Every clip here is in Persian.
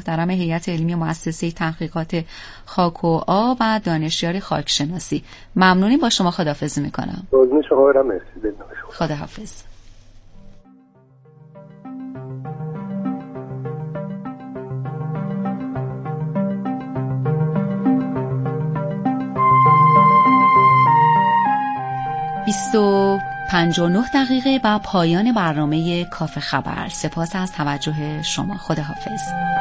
محترم هیئت علمی مؤسسه تحقیقات خاک و آب و دانشیار خاکشناسی. ممنونی، با شما خداحافظی میکنم. قربون شما برم. مرسی. خداحافظ. و 59 دقیقه و پایان برنامه کافه خبر. سپاس از توجه شما. خداحافظ.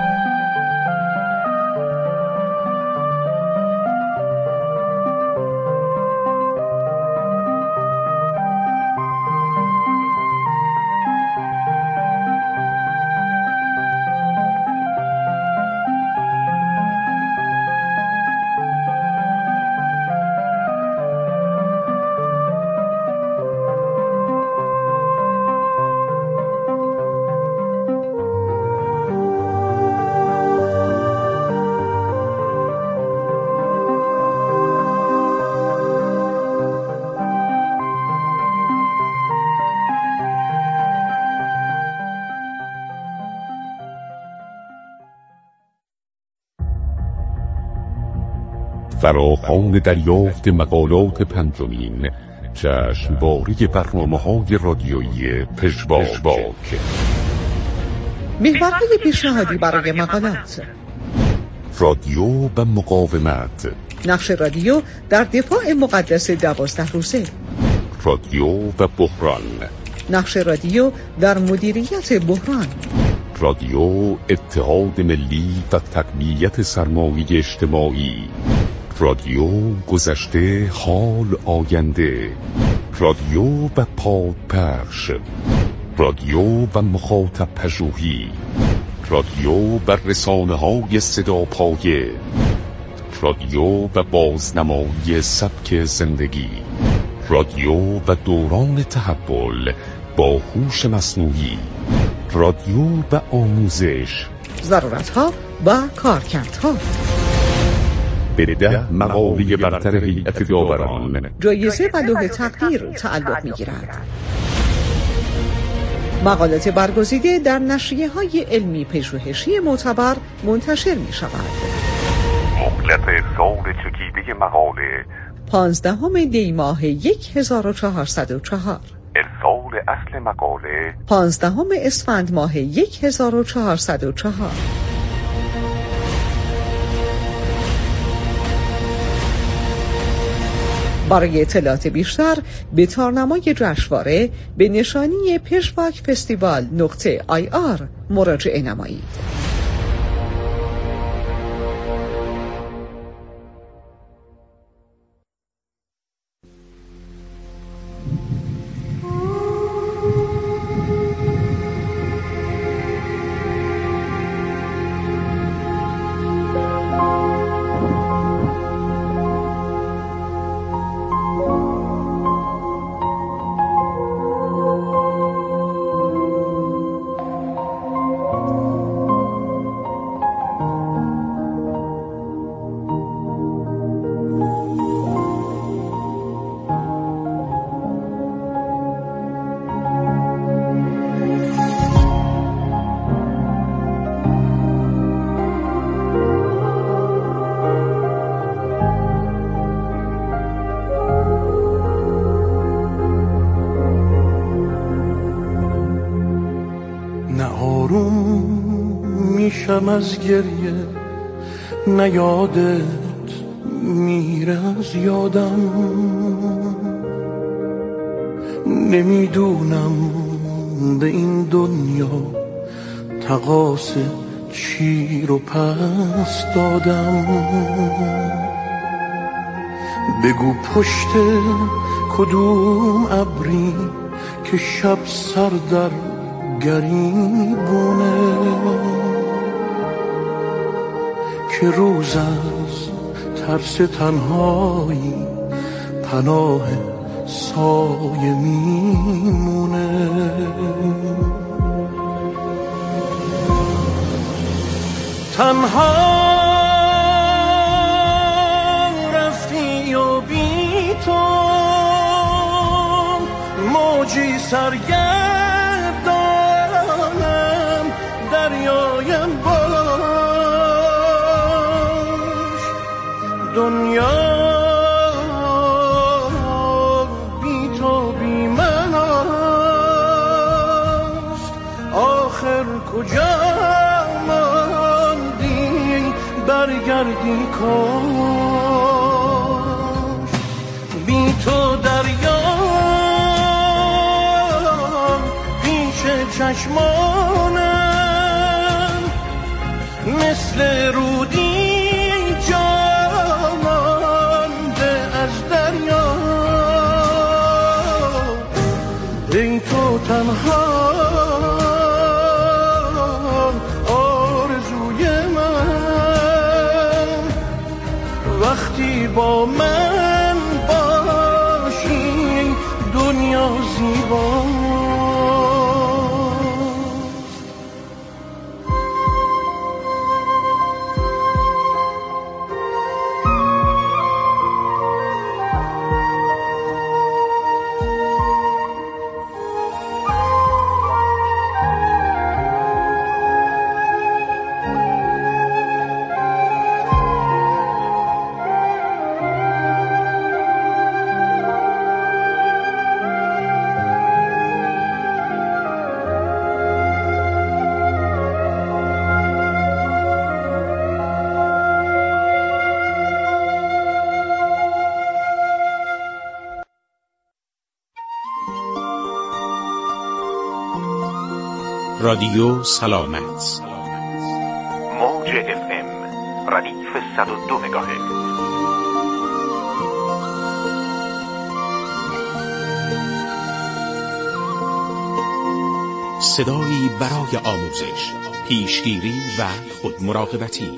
فراخوان دریافت مقالات پنجمین جشنواره برنامه‌های رادیویی پژواک. محورهای پیشنهادی برای مقالات: رادیو و مقاومت، نقش رادیو در دفاع مقدس 12 روزه، رادیو و بحران، نقش رادیو در مدیریت بحران، رادیو اتحاد ملی و تقویت سرمایه اجتماعی، رادیو گذشته، حال، آینده، رادیو و پادپخش، رادیو و مخاطب پژوهی، رادیو و رسانه‌های صداپایه، رادیو و بازنمایی سبک زندگی، رادیو و دوران تحول با هوش مصنوعی، رادیو و آموزش، ضرورت‌ها و کارکردها. به 10 مقاله برتر هیئت داوران جایزه و لوح تقدیر تعلق می‌گیرد. مقالات برگزیده در نشریه‌های علمی پژوهشی معتبر منتشر می‌شود. مهلت ارسال چکیده مقاله 15 دی ماه 1404، ارسال اصل مقاله 15 اسفند ماه 1404. برای اطلاعات بیشتر به تارنمای جشنواره به نشانی pejvakfestival.ir مراجعه نمایید. از گریه نه یادت میره از یادم، نمیدونم به این دنیا تقاص چی رو پس دادم. بگو پشت کدوم ابری که شب سر در گریبونه، که روز از ترس تنهایی پناه سایه میمونه. تنها رفتی و بی تو موجی سرگردانم، دریایم باز برگردی کاش بی تو دریام پیش چشمانم مثل رودی جامانده از دریا ای تو تنها وقتی با من باشی دنیا زیباست. رادیو سلامت موج FM ردیف 102 مگاهرتز. صدایی برای آموزش، پیشگیری و خودمراقبتی.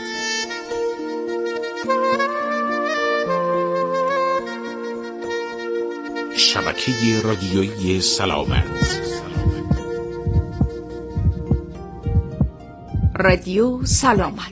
شبکه رادیویی سلامت. رادیو سلامت.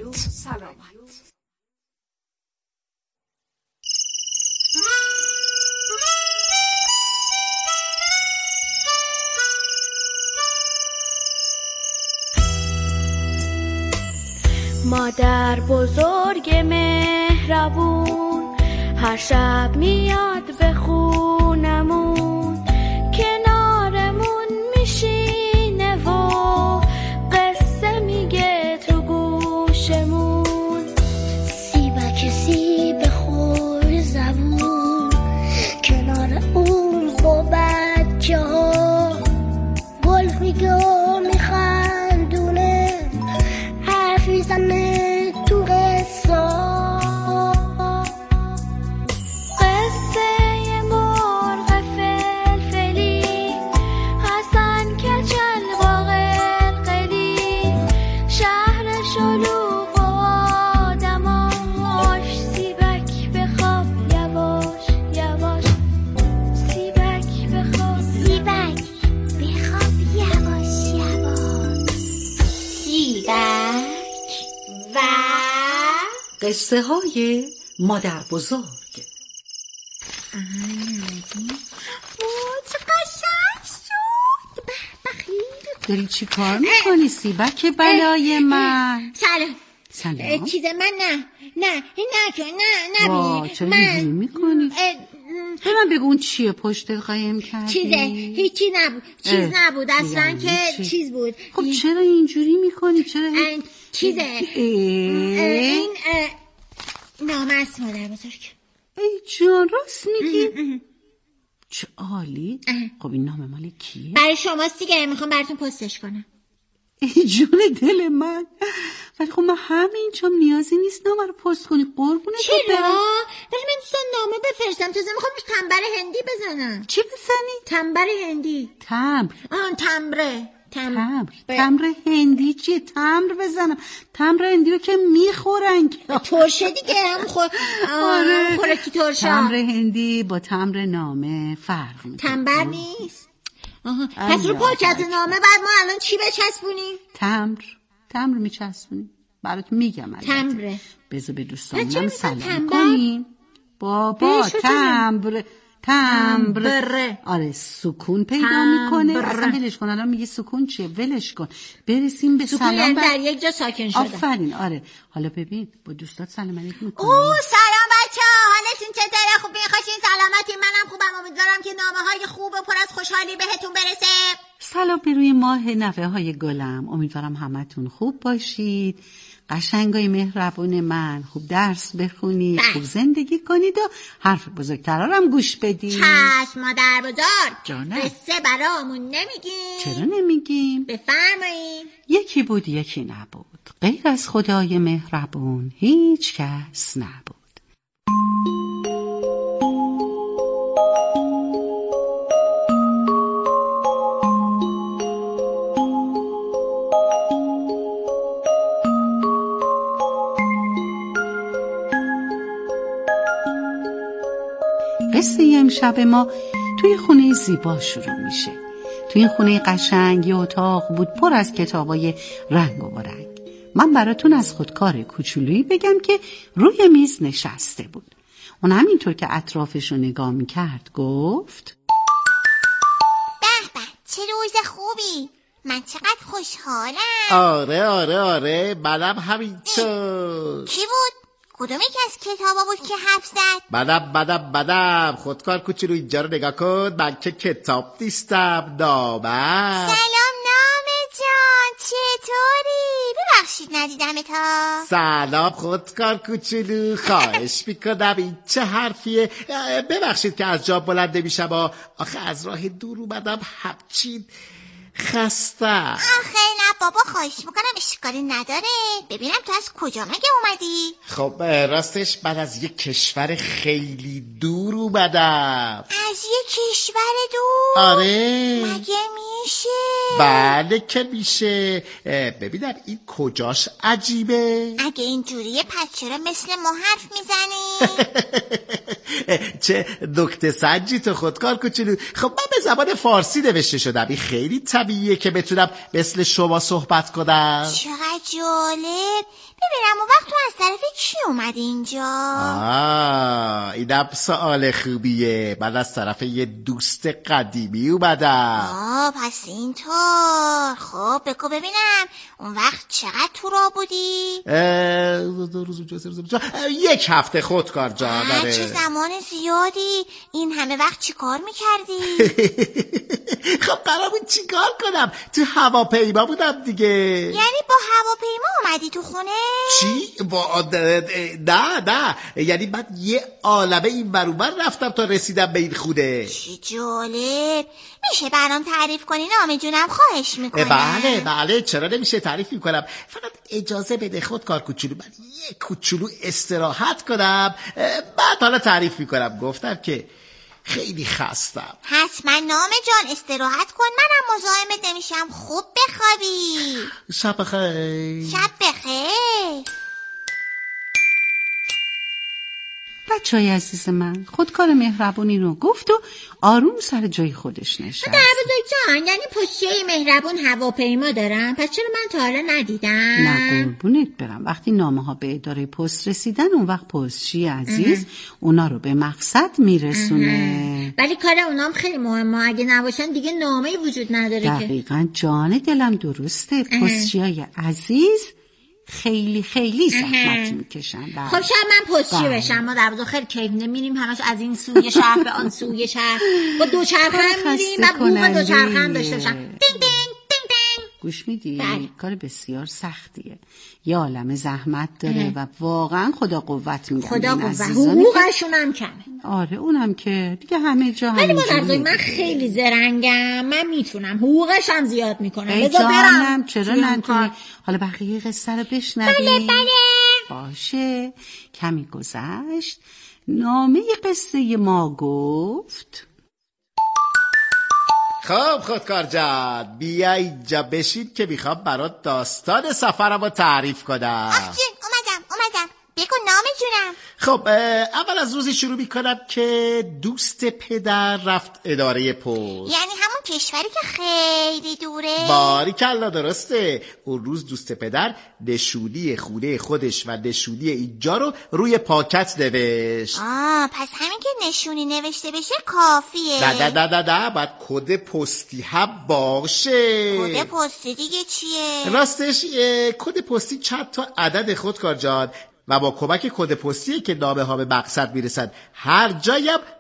مادر بزرگ مهربون هر شب میاد به خونمون، کنارمون میشینه و قصه میگه تو گوشمون. سیبک سیب خوش زبون کنار اون با بچه ها، گل میگه و میخندونه، حرف میزنه تو قصه مرغ فلفلی، حسن کچل با قلقلی، شهر شلوغ و آدماش، سیبک بخواب یواش یواش، سیبک بخواب، سیبک بخواب یواش یواش. سیبک و قصه های مادر بزرگ. چه قشنگ شد. بخیر. داری چی کار میکنی سیبک بلای من؟ سلام. چیز من نه وا چرا اینجوری میکنی؟ به من بگو اون چیه پشتت قایم کردی؟ چیزه هیچی نبود، چیز نبود اصلا که چیز بود. خب چرا اینجوری میکنی؟ چرا چیزه این نامه است مادر بزرگ. ای جان راست میگی؟ چه عالی. خب این نامه مال کیه؟ برای شماست دیگه، میخوام براتون پستش کنم. ای جون دل من، ولی خب من همینجام نیازی نیست نامه رو پست کنی قربونت چرا؟ برم. ولی من دوستان نامه بفرستم، تازه میخوام تنبر هندی بزنم. چی بزنی؟ تنبر هندی. تمر هندی چیه؟ تمر بزنم؟ تمر هندی رو که میخورن ترشه دیگه، هم خوراکی ترشه. تمر هندی با تمر نامه فرق میکنه. تنبر نیست. پس رو پاکت نامه بعد ما الان چی بچسبونیم؟ تمر میچسبونیم برات میگم. تمره. بذار به دوستانم سلام کنیم. بابا تمبر. آره سکون پیدا میکنه. اصلا ولش کن، الان میگه سکون چیه؟ ولش کن. برسیم به سلام. سکون در یک جا ساکن شدم. آفرین. آره حالا ببین با دوستات سلام علیک میکنی. سلام بچه‌ها، حالتون چطوره؟ خوبین؟ خوشین؟ سلامتی؟ منم خوبم. امیدوارم که نامه‌های خوب و پر از خوشحالی بهتون برسه. سلام به روی ماه نوه های گلم. امیدوارم همتون خوب باشید. قشنگای مهربون من، خوب درس بخونید، خوب زندگی کنید و حرف بزرگترا رو هم گوش بدید. چشم مادر بزرگ. جانم. قصه برامون نمیگیم؟ چرا نمیگیم؟ بفرمایید. یکی بود یکی نبود، غیر از خدای مهربون هیچ کس نبود. قصه امشب ما توی خونه زیبا شروع میشه. توی این خونه قشنگ یه اتاق بود پر از کتابای رنگ و رنگ. من براتون از خودکار کوچولویی بگم که روی میز نشسته بود. اون همینطور که اطرافش رو نگاه میکرد گفت به به چه روز خوبی، من چقدر خوشحالم. آره منم همینطور. کی بود؟ کدوم یکی از کتابا بود که حرف زد؟ منم خودکار کوچولو اینجا رو نگاه کن، من که کتاب نیستم، نامم. سلام نامه جان، چطوری؟ ببخشید ندیدم تا. سلام خودکار کوچولو، خواهش میکنم این چه حرفیه؟ ببخشید که از جا بلند نمیشم، آخه از راه دور اومدم، همچین خستم. آخه نه بابا، خواهش میکنم، اشکالی نداره. ببینم تو از کجا مگه اومدی؟ خب راستش من از یک کشور خیلی دور اومدم. از یک کشور دور؟ آره. مگه میشه؟ بله که میشه. ببینم این کجاش عجیبه؟ اگه اینجوریه پس چرا مثل ما حرف میزنی؟ چه نکته سنجی تو خودکار کوچولو. خب من به زبان فارسی نوشته شدم، این خیلی طبیعیه که بتونم مثل شما صحبت کنم. چقدر جالب. ببینم اون وقت تو از طرف کی اومدی اینجا؟ اینم سوال خوبیه. من از طرف یه دوست قدیمی اومدم. پس اینطور. خب بگو ببینم اون وقت چقدر تو راه بودی؟ 1 هفته خودکار جان. چه زمان زیادی. این همه وقت چی کار میکردی؟ خب قرار بود چی کار کنم؟ تو هواپیما بودم دیگه. یعنی با هواپیما اومدی تو خونه؟ چی؟ نه یعنی من یه عالمه این ور اون ور رفتم تا رسیدم به این خونه. چی جالب. میشه برام تعریف کنی نامه جونم؟ خواهش میکنم. بله چرا نمیشه، تعریف میکنم. فقط اجازه بده خودکار کوچولو من یه کوچولو استراحت کنم، بعد حالا تعریف میکنم. گفتم که خیلی خستم. حتما نامه جان استراحت کن، منم مزاحمت نمیشم. خوب بخوابی. شب بخیر. شب بخیر. بچه‌های عزیز من، خودکار مهربونی رو گفت و آروم سر جای خودش نشست. در بزرگ جان، یعنی پستچی مهربون هواپیما دارن؟ پس چرا من تا حالا ندیدم؟ نه قربونت برم، وقتی نامه ها به اداره پست رسیدن اون وقت پستچی عزیز اونا رو به مقصد میرسونه. ولی کار اونام خیلی مهمه، اگه نباشن دیگه نامه‌ای وجود نداره. دقیقاً جان دلم درسته. پستچیای عزیز خیلی زحمت میکشن. خب شاید من پستچی بشم. ما در بزرگ خیلی کیف نمیریم همش از این سوی شهر به آن سوی شهر با دوچرخه میریم و بوق دوچرخه هم داشته باشم. دینگ دینگ دینگ دینگ. گوش میدی؟ کار بسیار سختیه، یه عالمه زحمت داره و واقعا خدا قوت میگن. خدا قوت. حقوقشون هم کمه. آره اونم که دیگه همه جا ولی من خیلی زرنگم، من میتونم حقوقش هم زیاد میکنم. بذار برم. چرا نتونی؟ حالا بقیه قصه رو بشنوی. بله. باشه. کمی گذشت، نامه قصه ما گفت خب خودکار جان بیا اینجا بشین که میخوام برات داستان سفرم رو تعریف کنم. اومدم. بگو نامه جونم. خب اول از روزی شروع میکنم که دوست پدر رفت اداره پست. یعنی همون کشوری که خیلی دوره؟ باریکلا درسته. اون روز دوست پدر نشونی خونه خودش و نشونی اینجا رو روی پاکت نوشت. پس همین که نشونی نوشته بشه کافیه؟ نه باید کد پستی هم باشه. کد پستی دیگه چیه؟ راستش کد پستی چند تا عدد خودکار جان و با کمک کد پستیه که نامه ها به مقصد میرسن. هر جایم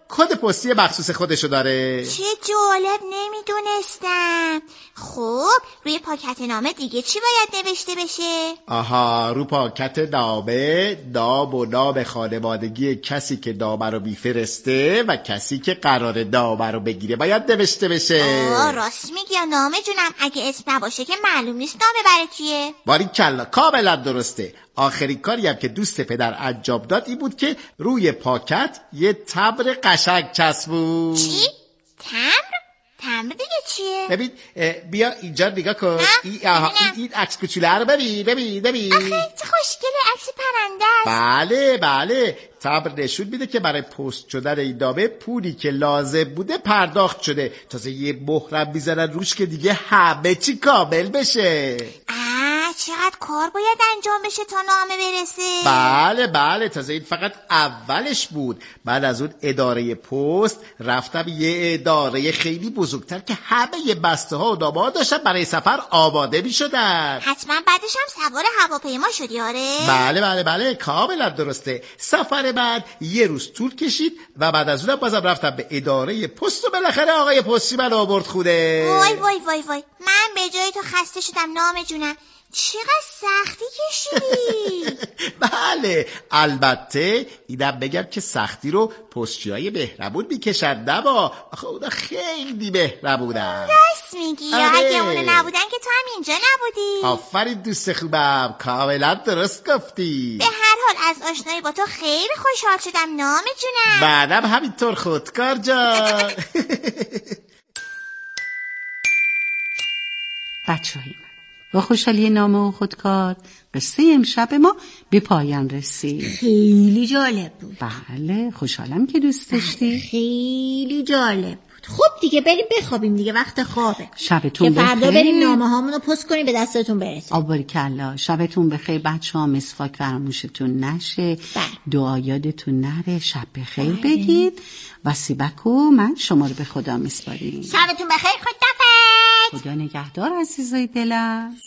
کد پستی مخصوص خودشو داره. چه جالب، نمیدونستم. خب روی پاکت نامه دیگه چی باید نوشته بشه؟ آها، رو پاکت نامه نام و نام خانوادگی کسی که نامه رو میفرسته و کسی که قراره نامه رو بگیره باید نوشته بشه. راست میگی نامه جونم، اگه اسم نباشه که معلوم نیست نامه برای کیه. باریکلا، کاملا درسته. آخرین کاری هم که دوست پدر انجام داد این بود که روی پاکت یه تمبر قشنگ چسبون. چی؟ تمبر دیگه چیه؟ ببین، بیا اینجا نگاه کن. این عکس کوچوله رو ببین. آخه چه خوشگله، عکس پرنده است. بله. تمبر نشون میده که برای پست شدن این نامه پولی که لازم بوده پرداخت شده. تازه یه مهرم میزنن روش که دیگه همه چی کامل بشه. چقدر کار باید انجام بشه تا نامه برسه. بله. تازه این فقط اولش بود. بعد از اون اداره پست رفتم یه اداره خیلی بزرگتر که همه بسته ها و نامه ها داشتن برای سفر آماده می شدن. حتما بعدش هم سوار هواپیما شدی؟ آره بله کاملا درسته. سفر بعد یه روز طول کشید و بعد از اونم بازم رفتم به اداره پست و بالاخره آقای پستی من آورد خونه. وای من به جای تو خسته شدم نام جونم. چقدر سختی کشیدی. بله، البته اینم بگم که سختی رو پستچیای مهربون میکشن، نبا آخه اونا خیلی مهربونن. راست میگی. اگه اونا نبودن که تو هم اینجا نبودی. آفرین دوست خوبم، کاملا درست گفتی. به هر حال از آشنایی با تو خیلی خوشحال شدم نام جونم. بعدم همینطور خودکار جان. بچه‌های من، با خوشحالی نامه و خودکار قصه امشب ما به پایان رسید. خیلی جالب بود. بله، خوشحالم که دوست داشتی. خیلی جالب بود. خب دیگه بریم بخوابیم دیگه، وقت خوابه. شبتون بخیر. که فردا بریم نامه هامونو پست کنیم به دستتون برسه. باریکلا. شبتون بخیر بچه‌ها، مسواک فراموشتون نشه. دعا یادتون نره. شب بخیر بگید. و سیبک و من شما رو به خدا میسپاریم. شبتون بخیر. خداحافظ. خدا نگهدار عزیزای دلم.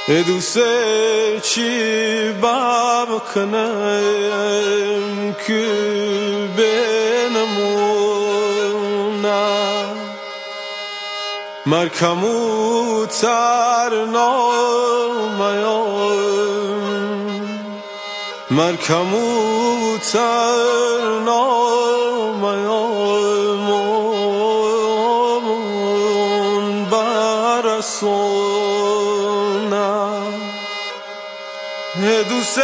دوست چی بکنم که بنمونم مرکمو تر نامیم مرکمو تر نامیم برسونم دوست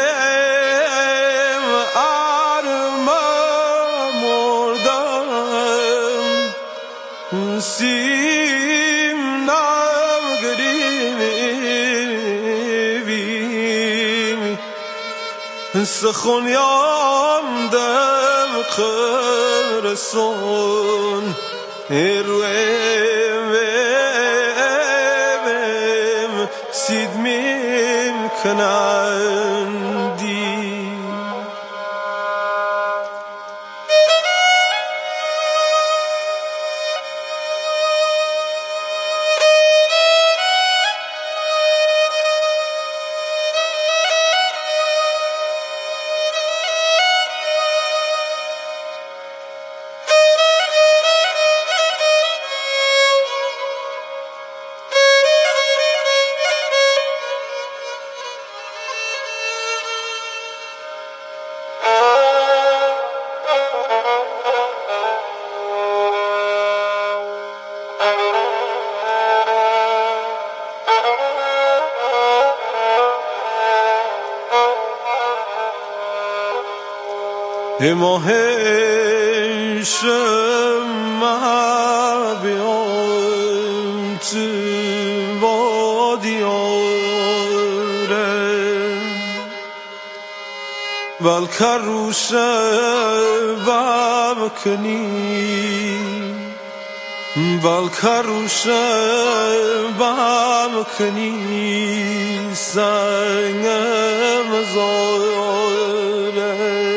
سخون یام دم خرسون ارویم سید میم کنندی ماه شمع بیام تو وادیاره بلکر روش بکنی بلکر روش بکنی سنگم زاره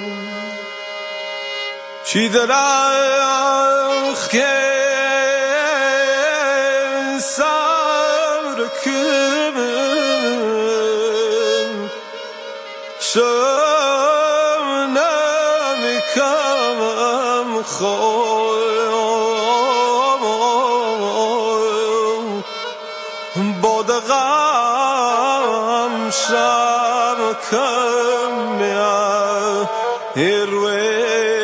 چی درخت که سر کبم شم نمیکم خواه باد غم شب کم میا اروه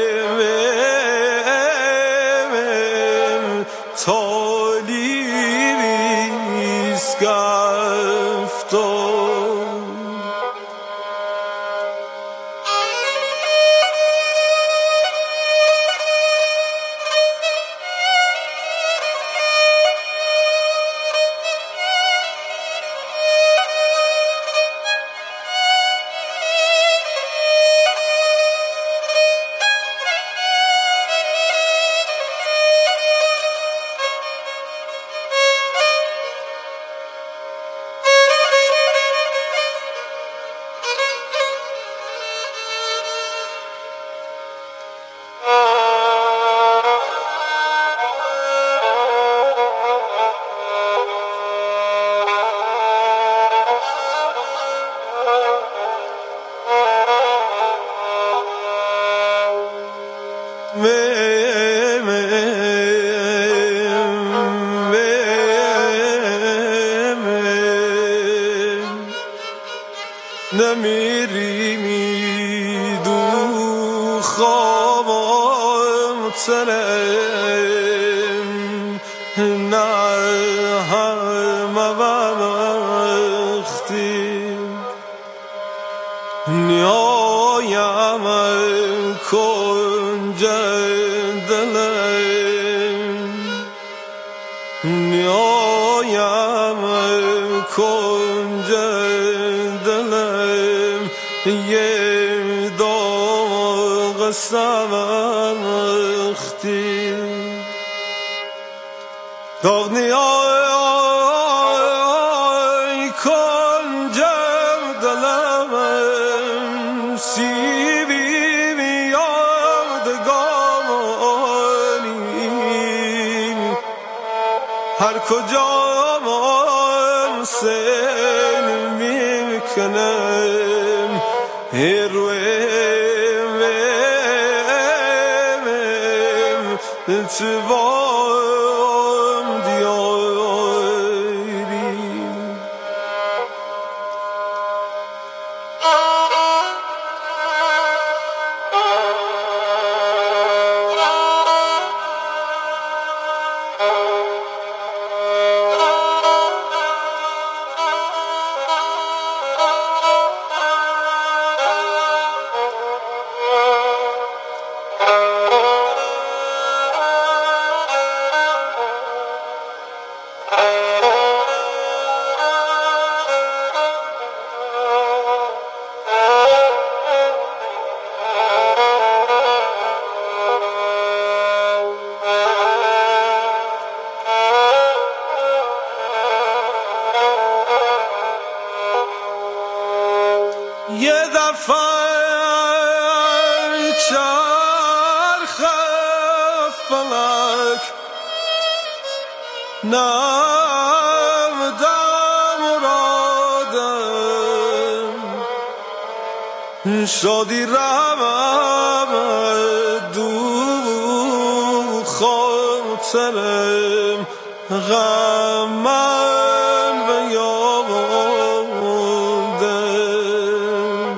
نمیری میدو خوابم سرم نه همه وقتی نیایم کنج دلم نیایم کنج دلم یه داغ سوختی داغ نیای کنج دلم سیبی بیادگانی هر کجا سیل میکنم هرویم انتوام دیاری یه دفعه چرخ فلک نبودم مرادم شادی رمم دو خاطرم غمم بیاموندم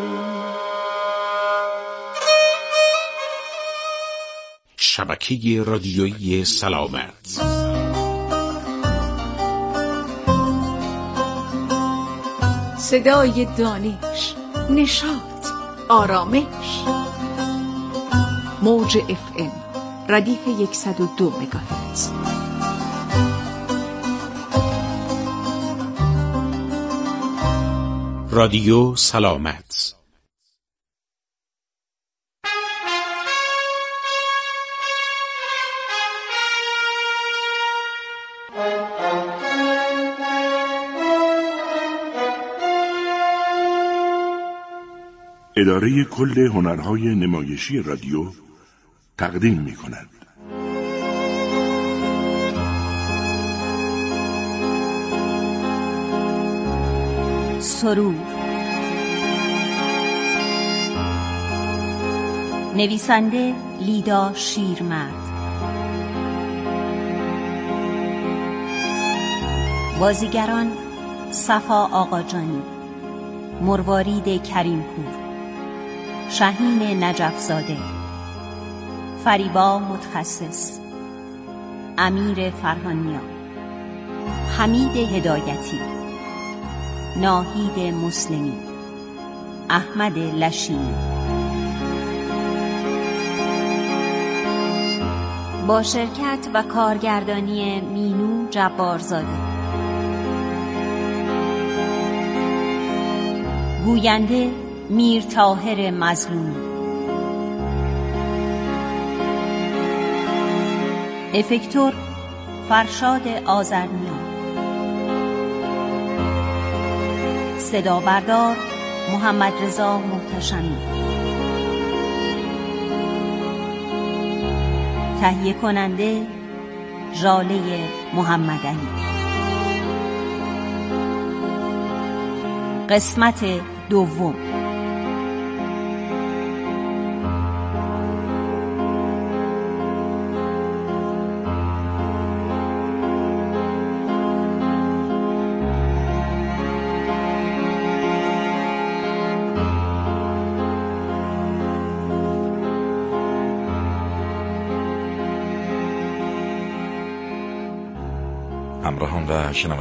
شبکه رادیویی سلامت. صدای دانش، نشاط، آرامش. موج FM ردیف 102 مگاهرتز. رادیو سلامت. اداره کل هنرهای نمایشی رادیو تقدیم می کند. سرور. نویسنده لیدا شیرمرد. بازیگران صفا آقاجانی، مروارید کریمپور، شاهین نجفزاده، فریبا متخصص، امیر فرهانیا، حمید هدایتی، ناهید مسلمی، احمد لشینی. با شرکت و کارگردانی مینو جبارزاده. گوینده میر طاهر مظلومی. افکتور فرشاد آذرنیا. صدا بردار محمد رضا محتشمی. تهیه کننده ژاله محمدعلی. قسمت دوم. همراهان و شنوندگان